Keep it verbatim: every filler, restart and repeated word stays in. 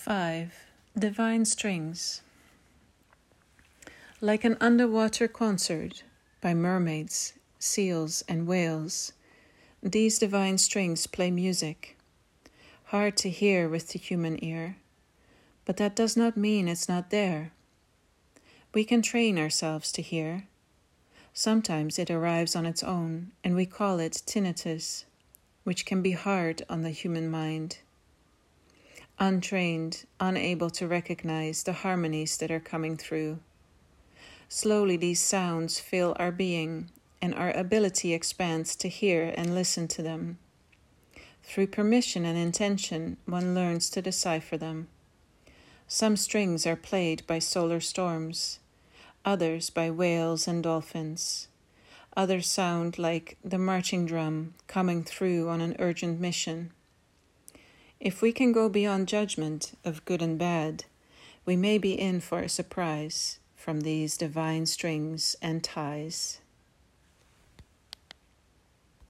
five. Divine Strings. Like an underwater concert by mermaids, seals, and whales, these divine strings play music, hard to hear with the human ear, but that does not mean it's not there. We can train ourselves to hear. Sometimes it arrives on its own, and we call it tinnitus, which can be hard on the human mind. Untrained, unable to recognize the harmonies that are coming through. Slowly these sounds fill our being, and our ability expands to hear and listen to them. Through permission and intention, one learns to decipher them. Some strings are played by solar storms, others by whales and dolphins. Others sound like the marching drum coming through on an urgent mission. If we can go beyond judgment of good and bad, we may be in for a surprise from these divine strings and ties.